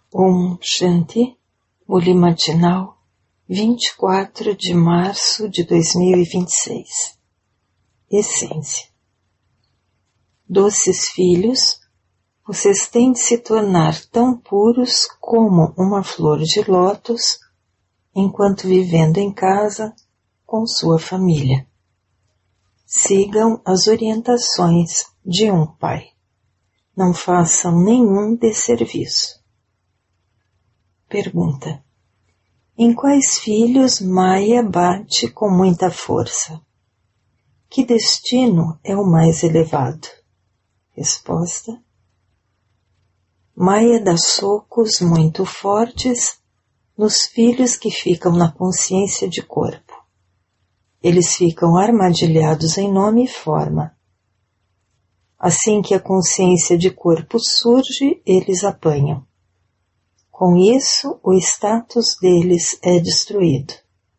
Om Shanti, Muli Matinal, 24 de março de 2026. Essência. Doces filhos, vocês têm de se tornar tão puros como uma flor de lótus, enquanto vivendo em casa com sua família. Sigam as orientações de um pai. Não façam nenhum desserviço. Pergunta: em quais filhos Maya bate com muita força? Que destino é o mais elevado? Resposta: Maya dá socos muito fortes nos filhos que ficam na consciência de corpo. Eles ficam armadilhados em nome e forma. Assim que a consciência de corpo surge, eles apanham. Com isso, o status deles é destruído.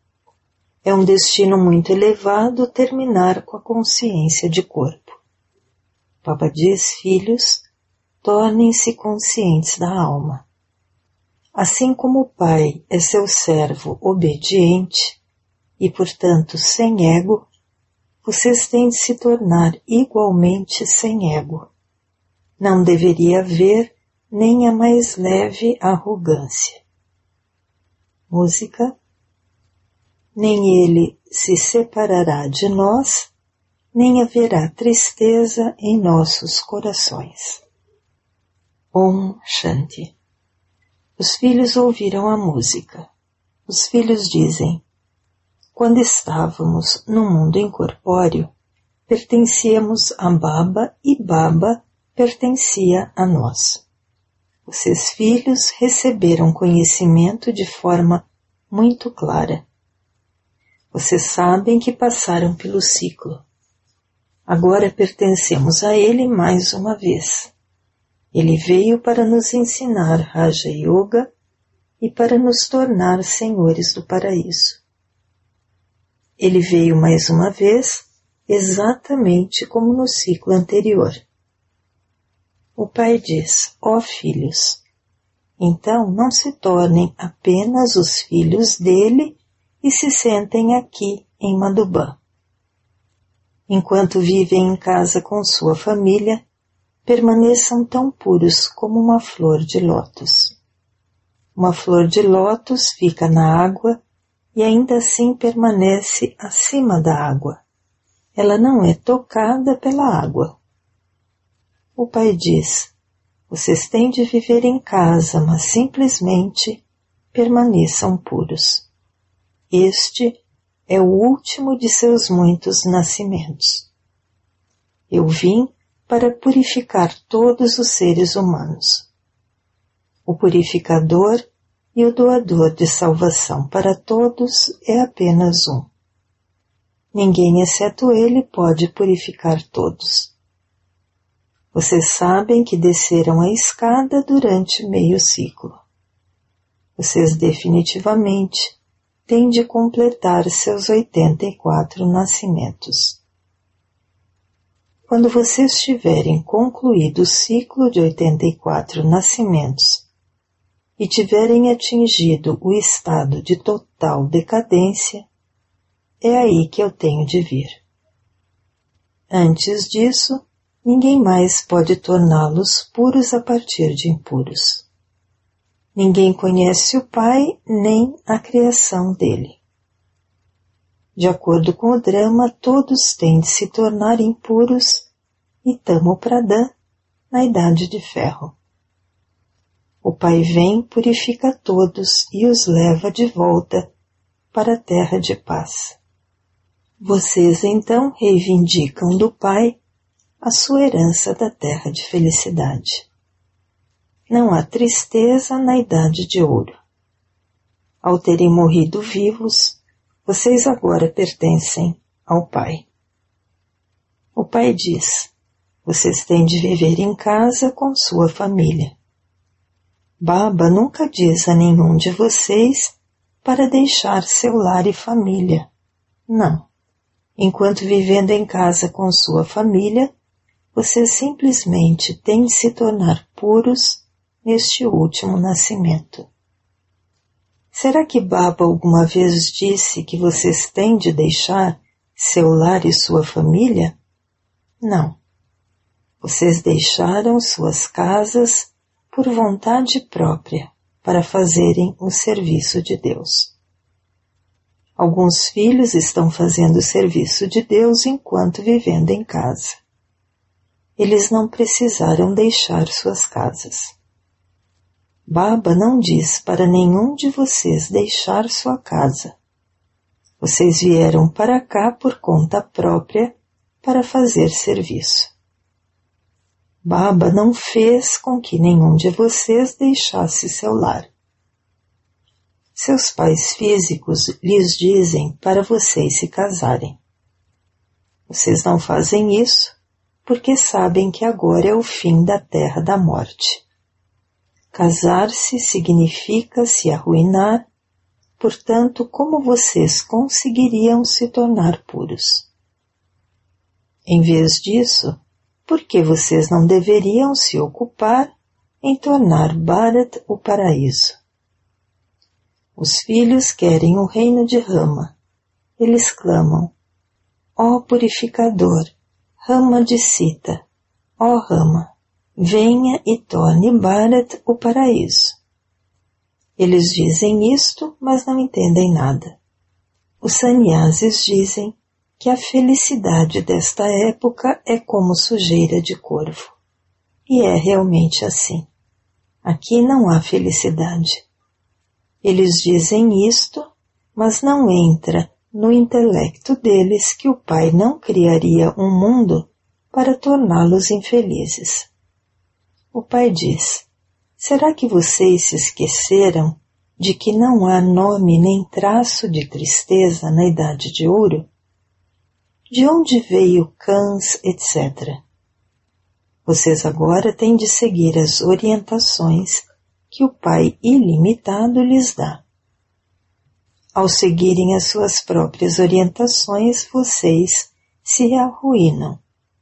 É um destino muito elevado terminar com a consciência de corpo. Baba diz, filhos, tornem-se conscientes da alma. Assim como o Pai é seu servo obediente e, portanto, sem ego, vocês têm de se tornar igualmente sem ego. Não deveria haver nem a mais leve arrogância. Música. Nem ele se separará de nós, nem haverá tristeza em nossos corações. Om Shanti. Os filhos ouviram a música. Os filhos dizem: quando estávamos no mundo incorpóreo, pertencíamos a Baba e Baba pertencia a nós. Vocês, filhos, receberam conhecimento de forma muito clara. Vocês sabem que passaram pelo ciclo. Agora pertencemos a ele mais uma vez. Ele veio para nos ensinar Raja Yoga e para nos tornar senhores do paraíso. Ele veio mais uma vez, exatamente como no ciclo anterior. O Pai diz, ó filhos, então não se tornem apenas os filhos dele e se sentem aqui em Madhubã. Enquanto vivem em casa com sua família, permaneçam tão puros como uma flor de lótus. Uma flor de lótus fica na água e ainda assim permanece acima da água. Ela não é tocada pela água. O Pai diz, vocês têm de viver em casa, mas simplesmente permaneçam puros. Este é o último de seus muitos nascimentos. Eu vim para purificar todos os seres humanos. O purificador e o doador de salvação para todos é apenas um. Ninguém exceto ele pode purificar todos. Vocês sabem que desceram a escada durante meio ciclo. Vocês definitivamente têm de completar seus 84 nascimentos. Quando vocês tiverem concluído o ciclo de 84 nascimentos e tiverem atingido o estado de total decadência, é aí que eu tenho de vir. Antes disso, ninguém mais pode torná-los puros a partir de impuros. Ninguém conhece o Pai nem a criação dele. De acordo com o drama, todos têm de se tornar impuros e Tamo Pradhan na Idade de Ferro. O Pai vem, purifica todos e os leva de volta para a Terra de Paz. Vocês então reivindicam do Pai a sua herança da Terra de Felicidade. Não há tristeza na Idade de Ouro. Ao terem morrido vivos, vocês agora pertencem ao Pai. O Pai diz, vocês têm de viver em casa com sua família. Baba nunca diz a nenhum de vocês para deixar seu lar e família. Não. Enquanto vivendo em casa com sua família, vocês simplesmente têm de se tornar puros neste último nascimento. Será que Baba alguma vez disse que vocês têm de deixar seu lar e sua família? Não. Vocês deixaram suas casas por vontade própria para fazerem o serviço de Deus. Alguns filhos estão fazendo o serviço de Deus enquanto vivendo em casa. Eles não precisaram deixar suas casas. Baba não diz para nenhum de vocês deixar sua casa. Vocês vieram para cá por conta própria para fazer serviço. Baba não fez com que nenhum de vocês deixasse seu lar. Seus pais físicos lhes dizem para vocês se casarem. Vocês não fazem isso porque sabem que agora é o fim da terra da morte. Casar-se significa se arruinar, portanto, como vocês conseguiriam se tornar puros? Em vez disso, por que vocês não deveriam se ocupar em tornar Bharat o paraíso? Os filhos querem o reino de Rama. Eles clamam, ó purificador, Rama de Sita, ó Rama, venha e torne Bharat o paraíso. Eles dizem isto, mas não entendem nada. Os sannyasis dizem que a felicidade desta época é como sujeira de corvo. E é realmente assim. Aqui não há felicidade. Eles dizem isto, mas não entra no intelecto deles que o Pai não criaria um mundo para torná-los infelizes. O Pai diz, será que vocês se esqueceram de que não há nome nem traço de tristeza na Idade de Ouro? De onde veio cães, etc. Vocês agora têm de seguir as orientações que o Pai ilimitado lhes dá. Ao seguirem as suas próprias orientações, vocês se arruinam.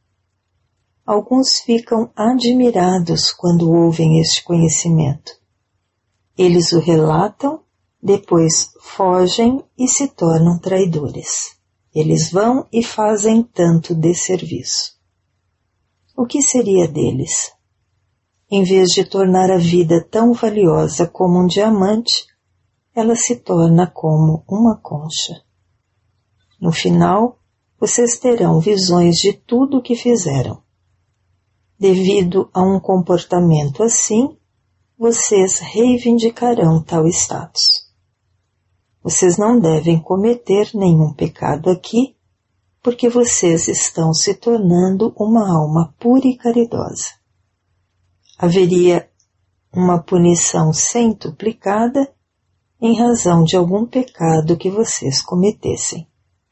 Alguns ficam admirados quando ouvem este conhecimento. Eles o relatam, depois fogem e se tornam traidores. Eles vão e fazem tanto desserviço. O que seria deles? Em vez de tornar a vida tão valiosa como um diamante, ela se torna como uma concha. No final, vocês terão visões de tudo o que fizeram. Devido a um comportamento assim, vocês reivindicarão tal status. Vocês não devem cometer nenhum pecado aqui, porque vocês estão se tornando uma alma pura e caridosa. Haveria uma punição centuplicada em razão de algum pecado que vocês cometessem.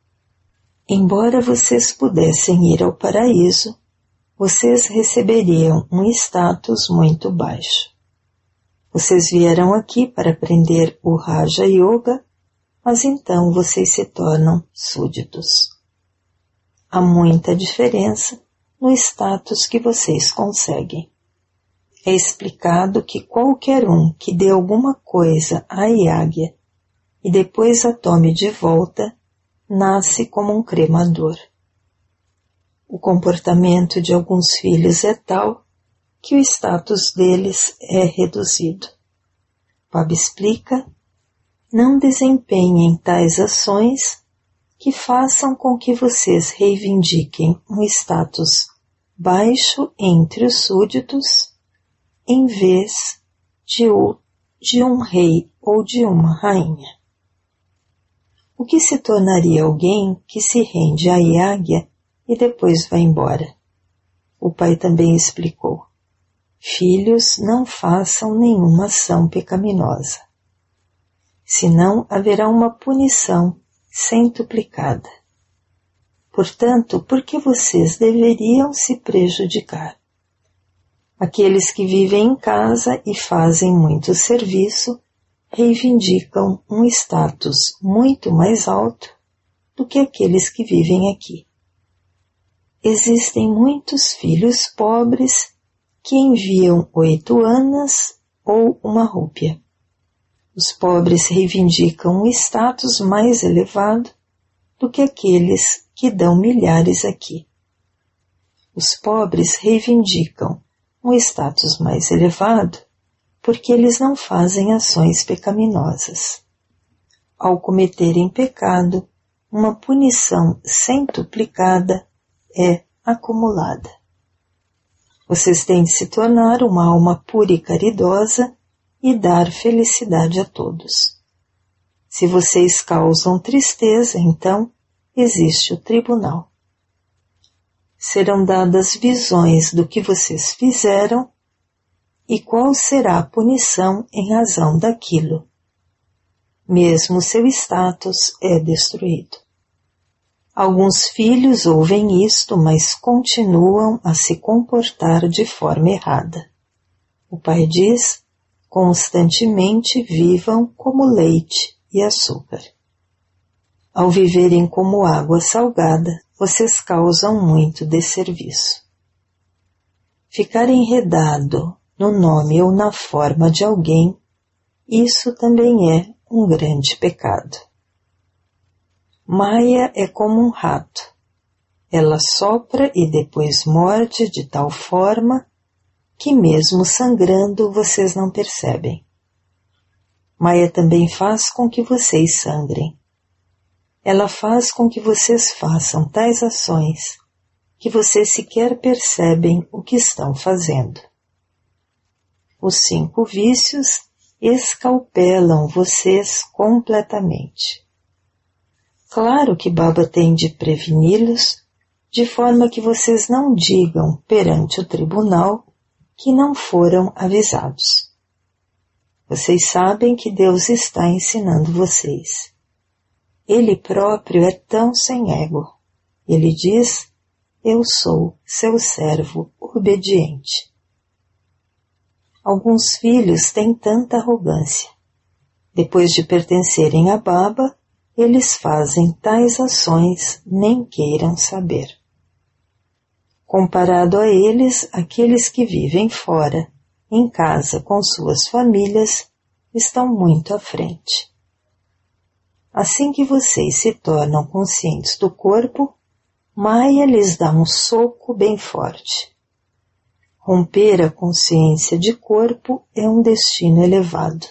Embora vocês pudessem ir ao paraíso, vocês receberiam um status muito baixo. Vocês vieram aqui para aprender o Raja Yoga, mas então vocês se tornam súditos. Há muita diferença no status que vocês conseguem. É explicado que qualquer um que dê alguma coisa à Yagya e depois a tome de volta, nasce como um cremador. O comportamento de alguns filhos é tal que o status deles é reduzido. Baba explica, não desempenhem tais ações que façam com que vocês reivindiquem um status baixo entre os súditos, em vez de um rei ou de uma rainha. O que se tornaria alguém que se rende à Yagya e depois vai embora? O pai também explicou. Filhos, não façam nenhuma ação pecaminosa. Senão haverá uma punição centuplicada. Portanto, por que vocês deveriam se prejudicar? Aqueles que vivem em casa e fazem muito serviço reivindicam um status muito mais alto do que aqueles que vivem aqui. Existem muitos filhos pobres que enviam 8 anas ou uma rúpia. Os pobres reivindicam um status mais elevado do que aqueles que dão milhares aqui. Os pobres reivindicam um status mais elevado porque eles não fazem ações pecaminosas. Ao cometerem pecado, uma punição centuplicada é acumulada. Vocês têm de se tornar uma alma pura e caridosa e dar felicidade a todos. Se vocês causam tristeza, então existe o tribunal. Serão dadas visões do que vocês fizeram e qual será a punição em razão daquilo. Mesmo seu status é destruído. Alguns filhos ouvem isto, mas continuam a se comportar de forma errada. O pai diz: constantemente vivam como leite e açúcar. Ao viverem como água salgada, vocês causam muito desserviço. Ficar enredado no nome ou na forma de alguém, isso também é um grande pecado. Maya é como um rato. Ela sopra e depois morde de tal forma que mesmo sangrando vocês não percebem. Maya também faz com que vocês sangrem. Ela faz com que vocês façam tais ações que vocês sequer percebem o que estão fazendo. Os 5 vícios escalpelam vocês completamente. Claro que Baba tem de preveni-los, de forma que vocês não digam perante o tribunal que não foram avisados. Vocês sabem que Deus está ensinando vocês. Ele próprio é tão sem ego. Ele diz: eu sou seu servo obediente. Alguns filhos têm tanta arrogância. Depois de pertencerem a Baba, eles fazem tais ações nem queiram saber. Comparado a eles, aqueles que vivem fora, em casa com suas famílias, estão muito à frente. Assim que vocês se tornam conscientes do corpo, Maya lhes dá um soco bem forte. Romper a consciência de corpo é um destino elevado.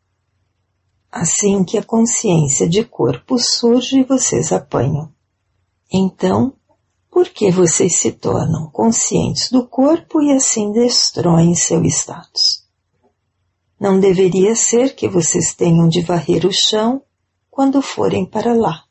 Assim que a consciência de corpo surge, vocês apanham. Então, por que vocês se tornam conscientes do corpo e assim destroem seu status? Não deveria ser que vocês tenham de varrer o chão quando forem para lá.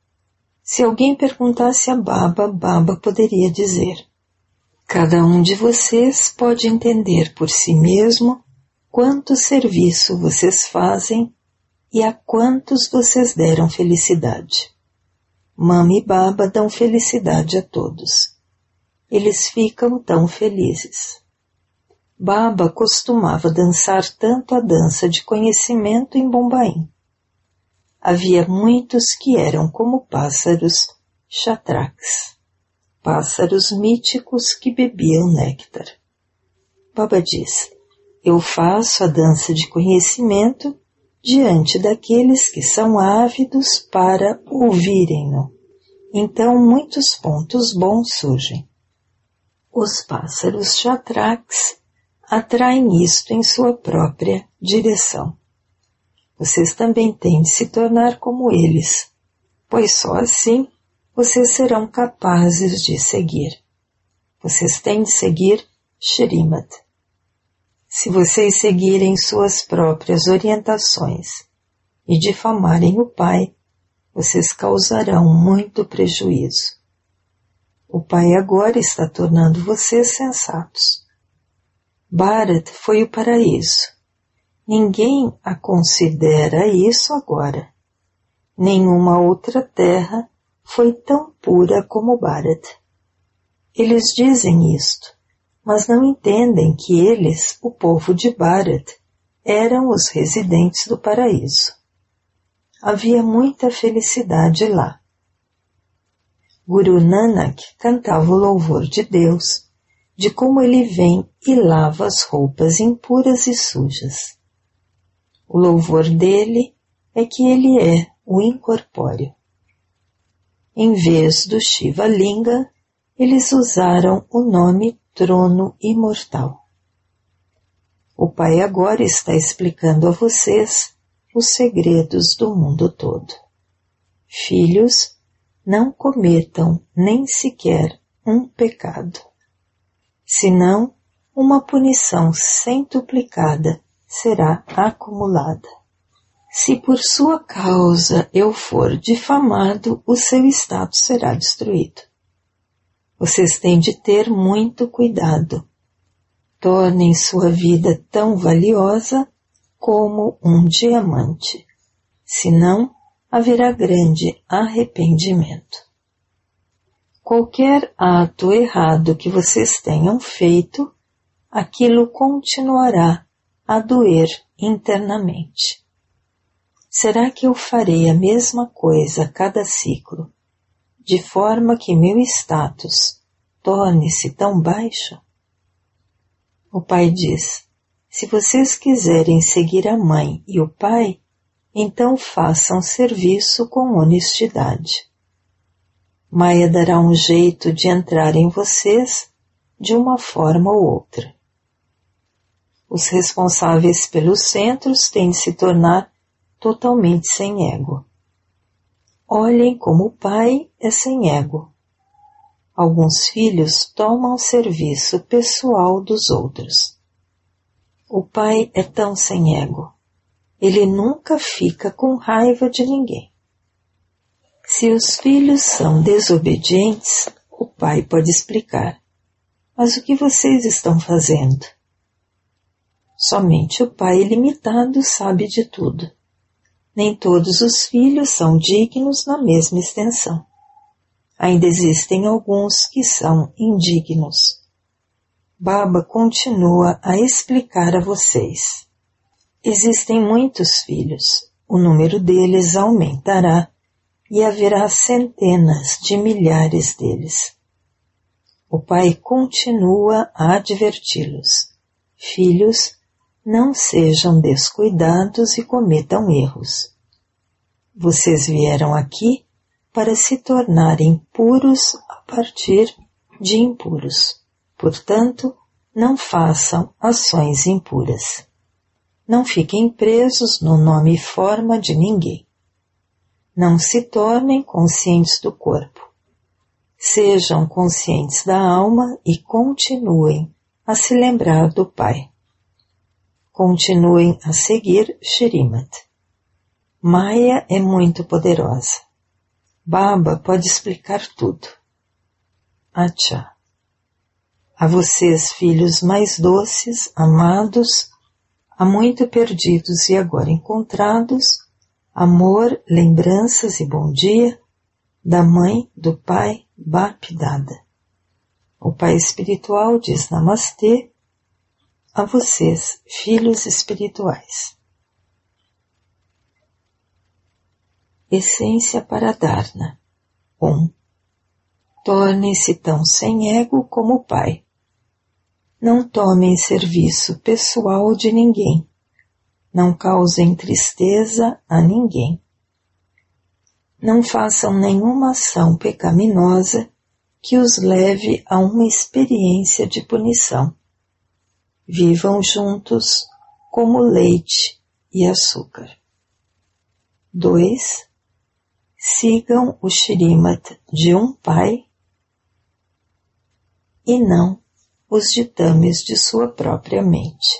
Se alguém perguntasse a Baba, Baba poderia dizer: cada um de vocês pode entender por si mesmo quanto serviço vocês fazem e a quantos vocês deram felicidade. Mama e Baba dão felicidade a todos. Eles ficam tão felizes. Baba costumava dançar tanto a dança de conhecimento em Bombaim. Havia muitos que eram como pássaros chatraks, pássaros míticos que bebiam néctar. Baba diz: eu faço a dança de conhecimento diante daqueles que são ávidos para ouvirem-no. Então muitos pontos bons surgem. Os pássaros chatraks atraem isto em sua própria direção. Vocês também têm de se tornar como eles, pois só assim vocês serão capazes de seguir. Vocês têm de seguir Shrimad. Se vocês seguirem suas próprias orientações e difamarem o Pai, vocês causarão muito prejuízo. O Pai agora está tornando vocês sensatos. Bharat foi o paraíso. Ninguém a considera isso agora. Nenhuma outra terra foi tão pura como Bharat. Eles dizem isto, mas não entendem que eles, o povo de Bharat, eram os residentes do paraíso. Havia muita felicidade lá. Guru Nanak cantava o louvor de Deus, de como ele vem e lava as roupas impuras e sujas. O louvor dele é que ele é o incorpóreo. Em vez do Shiva Linga, eles usaram o nome trono imortal. O Pai agora está explicando a vocês os segredos do mundo todo. Filhos, não cometam nem sequer um pecado, senão uma punição centuplicada será acumulada. Se por sua causa eu for difamado, o seu status será destruído. Vocês têm de ter muito cuidado. Tornem sua vida tão valiosa como um diamante, senão haverá grande arrependimento. Qualquer ato errado que vocês tenham feito, aquilo continuará a doer internamente. Será que eu farei a mesma coisa a cada ciclo, de forma que meu status torne-se tão baixo? O Pai diz, se vocês quiserem seguir a mãe e o pai, então façam serviço com honestidade. Maya dará um jeito de entrar em vocês de uma forma ou outra. Os responsáveis pelos centros têm de se tornar totalmente sem ego. Olhem como o pai é sem ego. Alguns filhos tomam serviço pessoal dos outros. O pai é tão sem ego. Ele nunca fica com raiva de ninguém. Se os filhos são desobedientes, o pai pode explicar. Mas o que vocês estão fazendo? Somente o pai ilimitado sabe de tudo. Nem todos os filhos são dignos na mesma extensão. Ainda existem alguns que são indignos. Baba continua a explicar a vocês. Existem muitos filhos, o número deles aumentará e haverá centenas de milhares deles. O pai continua a adverti-los. Filhos, não sejam descuidados e cometam erros. Vocês vieram aqui para se tornarem puros a partir de impuros. Portanto, não façam ações impuras. Não fiquem presos no nome e forma de ninguém. Não se tornem conscientes do corpo. Sejam conscientes da alma e continuem a se lembrar do Pai. Continuem a seguir Shrimad. Maya é muito poderosa. Baba pode explicar tudo. Acha. A vocês, filhos mais doces, amados, há muito perdidos e agora encontrados, amor, lembranças e bom dia, da mãe, do pai, Bap Dada. O pai espiritual diz Namastê a vocês, filhos espirituais. Essência para Dharna. 1. Tornem-se tão sem ego como o pai. Não tomem serviço pessoal de ninguém. Não causem tristeza a ninguém. Não façam nenhuma ação pecaminosa que os leve a uma experiência de punição. Vivam juntos como leite e açúcar. 2. Sigam o Shrimad de um pai e não os ditames de sua própria mente.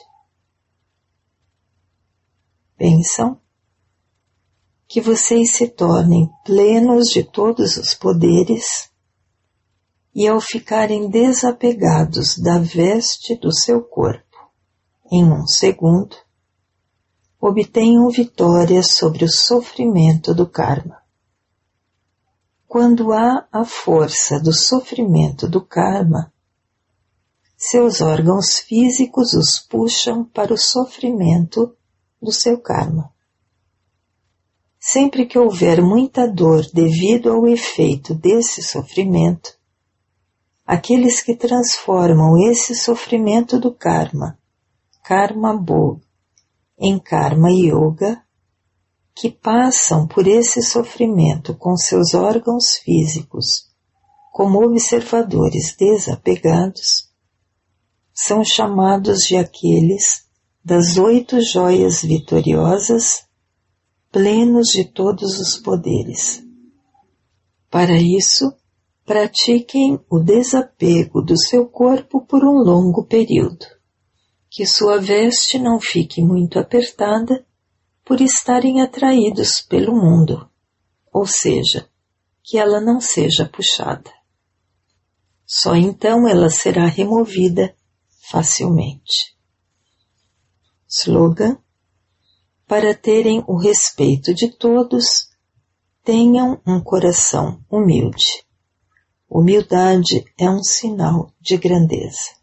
Pensam que vocês se tornem plenos de todos os poderes e ao ficarem desapegados da veste do seu corpo, em um segundo, obtenham vitória sobre o sofrimento do karma. Quando há a força do sofrimento do karma, seus órgãos físicos os puxam para o sofrimento do seu karma. Sempre que houver muita dor devido ao efeito desse sofrimento, aqueles que transformam esse sofrimento do karma, Karma Bhog, em Karma Yoga, que passam por esse sofrimento com seus órgãos físicos como observadores desapegados, são chamados de aqueles das 8 joias vitoriosas, plenos de todos os poderes. Para isso, pratiquem o desapego do seu corpo por um longo período, que sua veste não fique muito apertada por estarem atraídos pelo mundo, ou seja, que ela não seja puxada. Só então ela será removida facilmente. Slogan: para terem o respeito de todos, tenham um coração humilde. Humildade é um sinal de grandeza.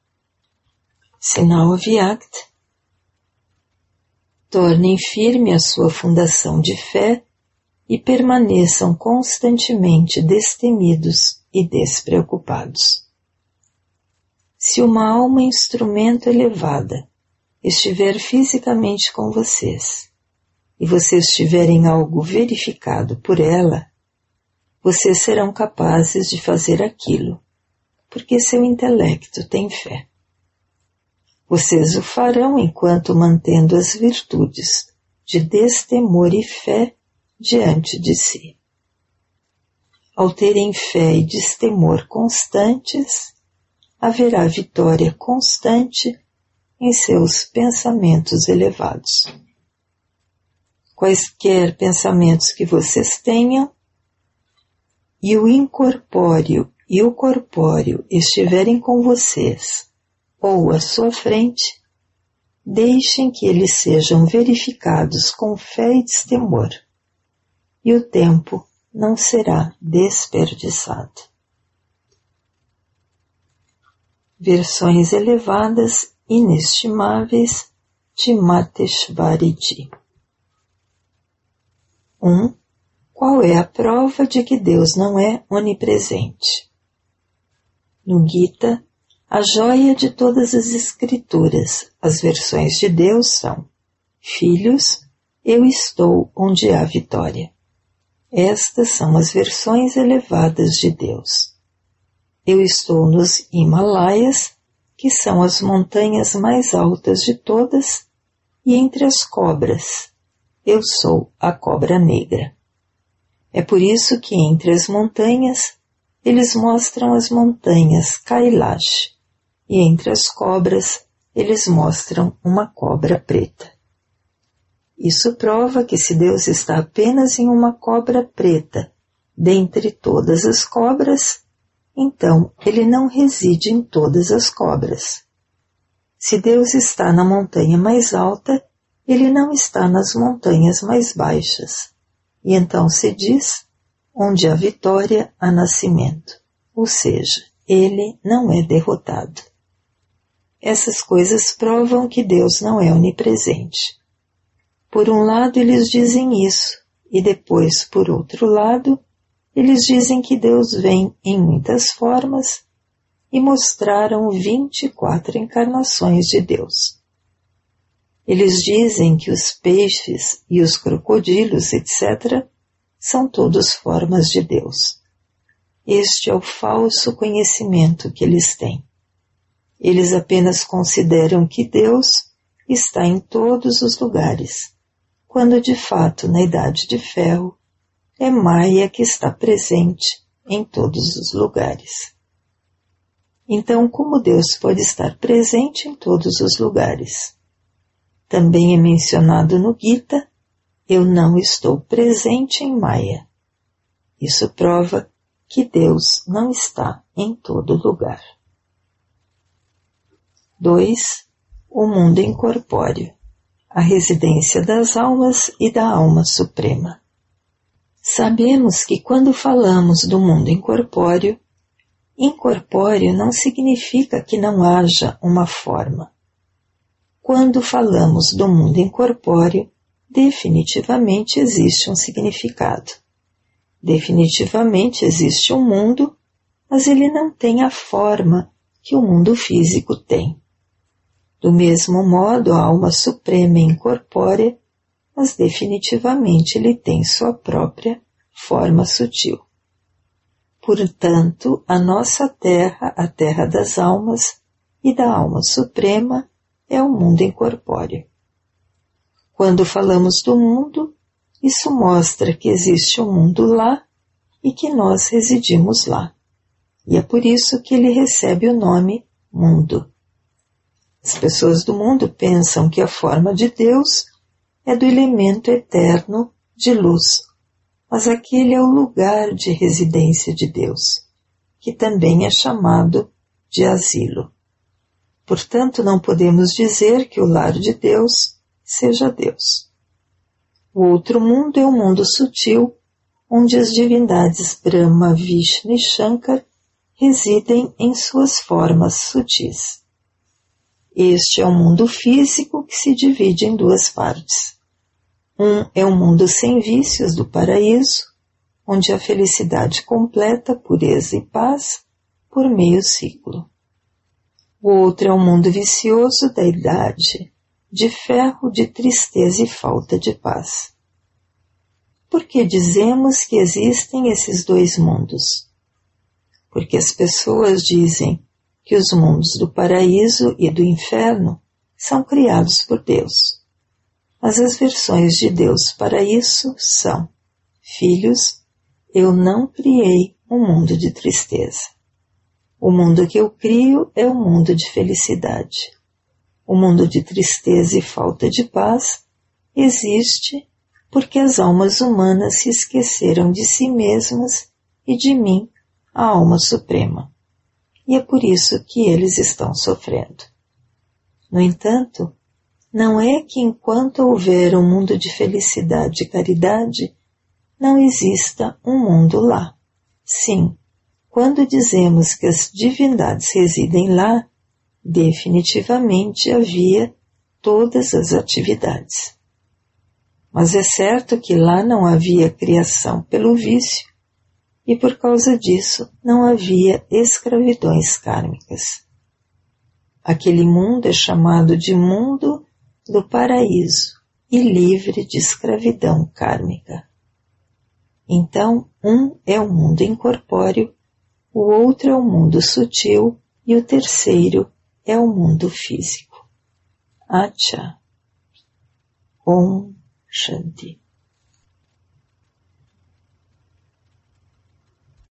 Sinal Avyakt: tornem firme a sua fundação de fé e permaneçam constantemente destemidos e despreocupados. Se uma alma instrumento elevada estiver fisicamente com vocês e vocês tiverem algo verificado por ela, vocês serão capazes de fazer aquilo, porque seu intelecto tem fé. Vocês o farão enquanto mantendo as virtudes de destemor e fé diante de si. Ao terem fé e destemor constantes, haverá vitória constante em seus pensamentos elevados. Quaisquer pensamentos que vocês tenham, e o incorpóreo e o corpóreo estiverem com vocês, ou à sua frente, deixem que eles sejam verificados com fé e destemor, e o tempo não será desperdiçado. Versões elevadas inestimáveis de Mateshvariji. 1. Qual é a prova de que Deus não é onipresente? No Gita, a joia de todas as escrituras, as versões de Deus são: Filhos, eu estou onde há vitória. Estas são as versões elevadas de Deus. Eu estou nos Himalaias, que são as montanhas mais altas de todas, e entre as cobras, eu sou a cobra negra. É por isso que entre as montanhas, eles mostram as montanhas Kailash, e entre as cobras, eles mostram uma cobra preta. Isso prova que se Deus está apenas em uma cobra preta, dentre todas as cobras, então ele não reside em todas as cobras. Se Deus está na montanha mais alta, ele não está nas montanhas mais baixas. E então se diz: onde há vitória, há nascimento. Ou seja, ele não é derrotado. Essas coisas provam que Deus não é onipresente. Por um lado eles dizem isso, e depois, por outro lado, eles dizem que Deus vem em muitas formas e mostraram 24 encarnações de Deus. Eles dizem que os peixes e os crocodilos, etc., são todos formas de Deus. Este é o falso conhecimento que eles têm. Eles apenas consideram que Deus está em todos os lugares, quando de fato, na Idade de Ferro, é Maya que está presente em todos os lugares. Então, como Deus pode estar presente em todos os lugares? Também é mencionado no Gita: eu não estou presente em Maya. Isso prova que Deus não está em todo lugar. 2. O mundo incorpóreo, a residência das almas e da alma suprema. Sabemos que quando falamos do mundo incorpóreo, incorpóreo não significa que não haja uma forma. Quando falamos do mundo incorpóreo, definitivamente existe um significado. Definitivamente existe um mundo mas ele não tem a forma que o mundo físico tem. Do mesmo modo, a alma suprema é incorpórea, mas definitivamente ele tem sua própria forma sutil. Portanto, a nossa terra, a terra das almas e da alma suprema, é o mundo incorpóreo. Quando falamos do mundo, isso mostra que existe um mundo lá e que nós residimos lá. E é por isso que ele recebe o nome mundo. As pessoas do mundo pensam que a forma de Deus é do elemento eterno de luz, mas aquele é o lugar de residência de Deus, que também é chamado de asilo. Portanto, não podemos dizer que o lar de Deus seja Deus. O outro mundo é o mundo sutil, onde as divindades Brahma, Vishnu e Shankar residem em suas formas sutis. Este é o mundo físico que se divide em duas partes. Um é o mundo sem vícios do paraíso, onde a felicidade completa, pureza e paz por meio ciclo. O outro é o mundo vicioso da idade, de ferro, de tristeza e falta de paz. Por que dizemos que existem esses dois mundos? Porque as pessoas dizem que os mundos do paraíso e do inferno são criados por Deus. Mas as versões de Deus para isso são: filhos, eu não criei um mundo de tristeza. O mundo que eu crio é o mundo de felicidade. O mundo de tristeza e falta de paz existe porque as almas humanas se esqueceram de si mesmas e de mim, a alma suprema. E é por isso que eles estão sofrendo. No entanto, não é que enquanto houver um mundo de felicidade e caridade, não exista um mundo lá. Sim, quando dizemos que as divindades residem lá, definitivamente havia todas as atividades. Mas é certo que lá não havia criação pelo vício, e por causa disso não havia escravidões kármicas. Aquele mundo é chamado de mundo do paraíso e livre de escravidão kármica. Então, um é o mundo incorpóreo, o outro é o mundo sutil e o terceiro é o mundo físico. Acha. Om Shanti.